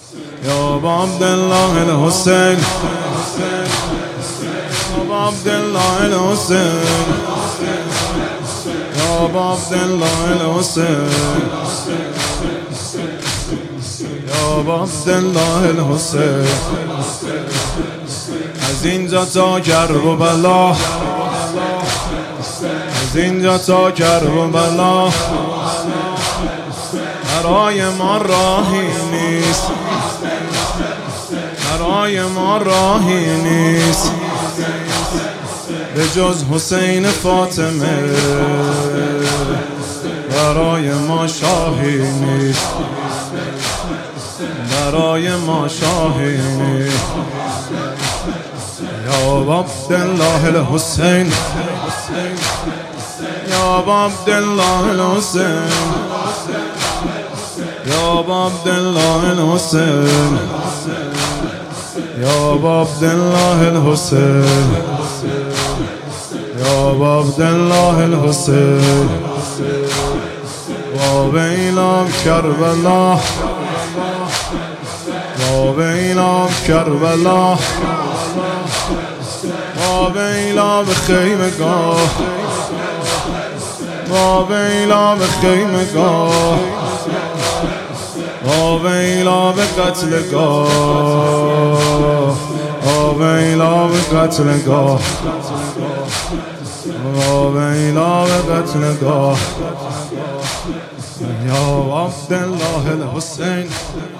یا عبدالله الحسین، یا عبدالله الحسین، یا عبدالله الحسین، یا عبدالله الحسین. از اینجا تا کربلا، از اینجا تا کربلا برای ما راهی نیست، برای ما راهی نیست به جز حسین فاطمه، برای ما شاهی نیست، برای ما شاهی نیست. یا عبدالله الحسین، یا عبدالله الحسین، یا عبدالله الحسین، یا عبدالله الحسین، یا عبدالله الحسین. و ویلا کربلا، و ویلا کربلا، و ویلا به خیمگاه، و ویلا به خیمگاه، و ویلا به قتلگاه، و ویلا به قتلگاه، و ویلا به قتلگاه. یا عبدالله الحسین.